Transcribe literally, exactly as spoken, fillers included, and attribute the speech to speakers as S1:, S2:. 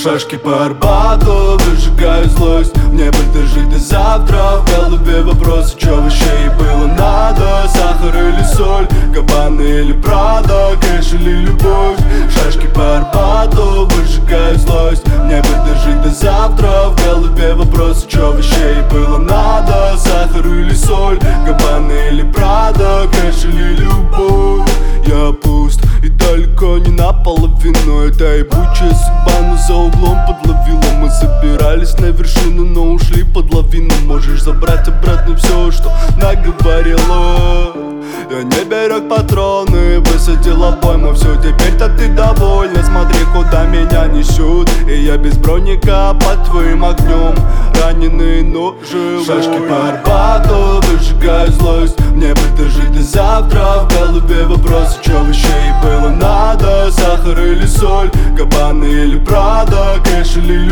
S1: Шашки по Арбату, выжигаю злость. Мне бы дожить до завтра. В голове вопросы, чё вообще ей было надо? Сахар или соль, Габбана или Прада, кэш или любовь? Шашки по Арбату, выжигаю злость. Мне бы дожить до завтра. В голове вопросы, чё вообще ей было надо? Сахар или соль, Габбана или Прада, кэш или любовь? Я пуст и далеко не наполовину. Это ебучая судьба нас за углом подловила. Мы собирались на вершину, но ушли под лавину. Можешь забрать обратно все, что наговорила. Я не берег патроны, высадила пойму. Все, теперь-то ты довольна. Смотри, куда меня несут. И я без броника под твоим огнем, раненый, но живой. Шашки по Арбату, выжигаю злость. Мне бы дожить до завтра. В голове вопросы, чё вообще ей было надо? Сахар или соль, Габбана или Прада, кэш или